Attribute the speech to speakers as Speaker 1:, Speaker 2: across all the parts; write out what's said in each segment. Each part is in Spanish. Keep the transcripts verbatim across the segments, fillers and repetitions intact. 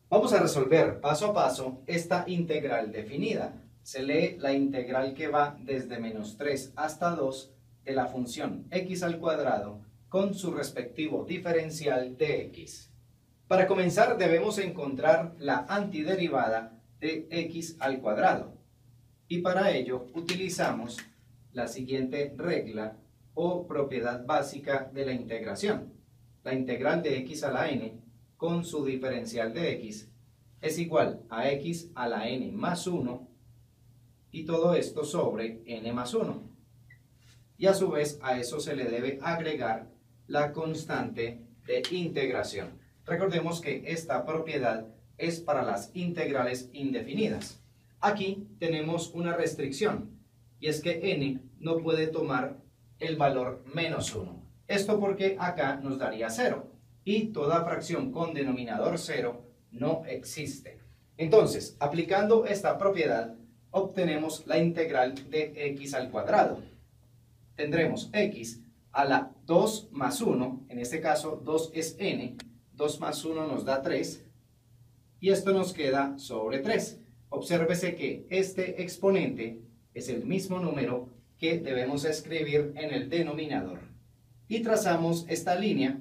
Speaker 1: Vamos a resolver paso a paso esta integral definida. Se lee la integral que va desde menos tres hasta dos de la función x al cuadrado con su respectivo diferencial de x. Para comenzar debemos encontrar la antiderivada de x al cuadrado. Y para ello utilizamos la siguiente regla o propiedad básica de la integración. La integral de x a la n con su diferencial de x es igual a x a la n más uno y todo esto sobre n más uno. Y a su vez a eso se le debe agregar la constante de integración. Recordemos que esta propiedad es para las integrales indefinidas. Aquí tenemos una restricción y es que n no puede tomar el valor menos uno. Esto porque acá nos daría cero y toda fracción con denominador cero no existe. Entonces, aplicando esta propiedad, obtenemos la integral de x al cuadrado. Tendremos x a la dos más uno, en este caso dos es n, dos más uno nos da tres, y esto nos queda sobre tres. Obsérvese que este exponente es el mismo número que debemos escribir en el denominador. Y trazamos esta línea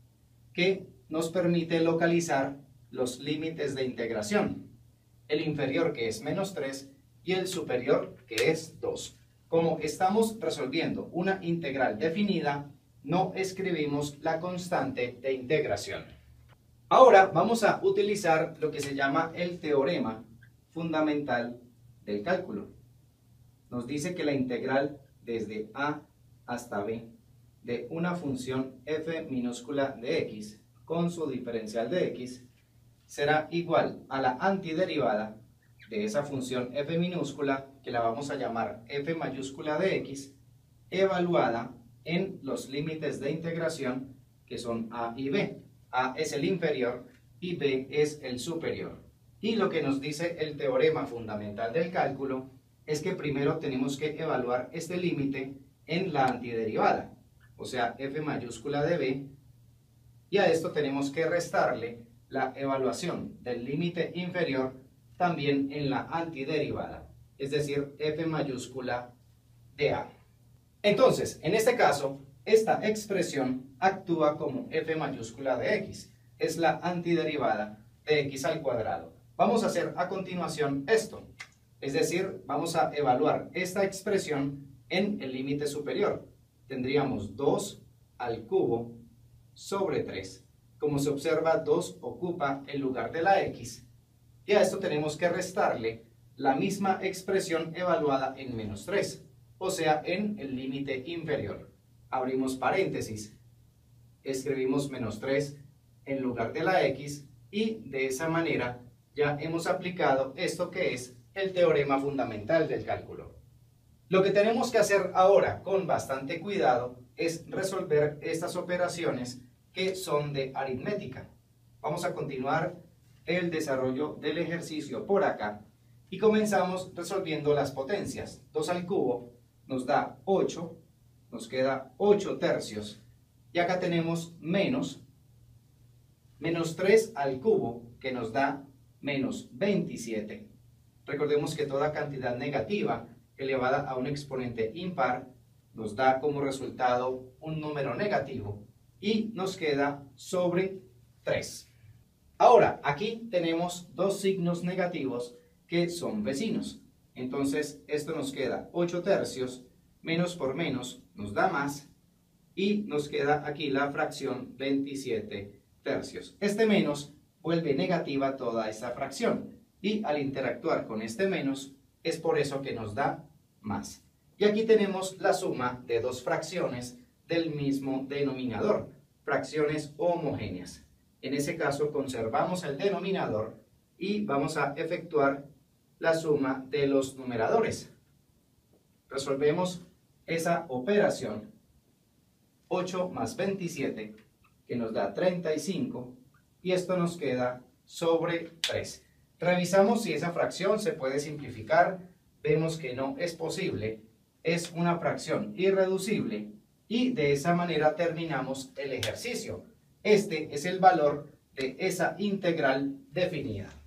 Speaker 1: que nos permite localizar los límites de integración. El inferior, que es menos tres, y el superior, que es dos. Como estamos resolviendo una integral definida, no escribimos la constante de integración. Ahora vamos a utilizar lo que se llama el teorema fundamental del cálculo. Nos dice que la integral desde a hasta b de una función f minúscula de x con su diferencial de x será igual a la antiderivada de esa función f minúscula, que la vamos a llamar f mayúscula de x, evaluada en los límites de integración que son a y b. A es el inferior y b es el superior. Y lo que nos dice el teorema fundamental del cálculo es que primero tenemos que evaluar este límite en la antiderivada, o sea, f mayúscula de b, y a esto tenemos que restarle la evaluación del límite inferior también en la antiderivada, es decir, f mayúscula de a. Entonces, en este caso, esta expresión actúa como f mayúscula de x, es la antiderivada de x al cuadrado. Vamos a hacer a continuación esto, es decir, vamos a evaluar esta expresión en el límite superior. Tendríamos dos al cubo sobre tres. Como se observa, dos ocupa el lugar de la x, y a esto tenemos que restarle la misma expresión evaluada en menos tres, o sea, en el límite inferior. Abrimos paréntesis, escribimos menos tres en lugar de la x, y de esa manera ya hemos aplicado esto que es el teorema fundamental del cálculo. Lo que tenemos que hacer ahora con bastante cuidado es resolver estas operaciones que son de aritmética. Vamos a continuar el desarrollo del ejercicio por acá y comenzamos resolviendo las potencias. dos al cubo nos da ocho, nos queda ocho tercios, y acá tenemos menos, menos tres al cubo, que nos da menos veintisiete. Recordemos que toda cantidad negativa elevada a un exponente impar nos da como resultado un número negativo y nos queda sobre tres. Ahora, aquí tenemos dos signos negativos que son vecinos. Entonces, esto nos queda ocho tercios, menos por menos nos da más, y nos queda aquí la fracción veintisiete tercios. Este menos vuelve negativa toda esta fracción, y al interactuar con este menos, es por eso que nos da más. Y aquí tenemos la suma de dos fracciones del mismo denominador, fracciones homogéneas. En ese caso conservamos el denominador y vamos a efectuar la suma de los numeradores. Resolvemos esa operación, ocho más veintisiete, que nos da treinta y cinco, y esto nos queda sobre tres. Revisamos si esa fracción se puede simplificar. Vemos que no es posible, es una fracción irreducible, y de esa manera terminamos el ejercicio. Este es el valor de esa integral definida.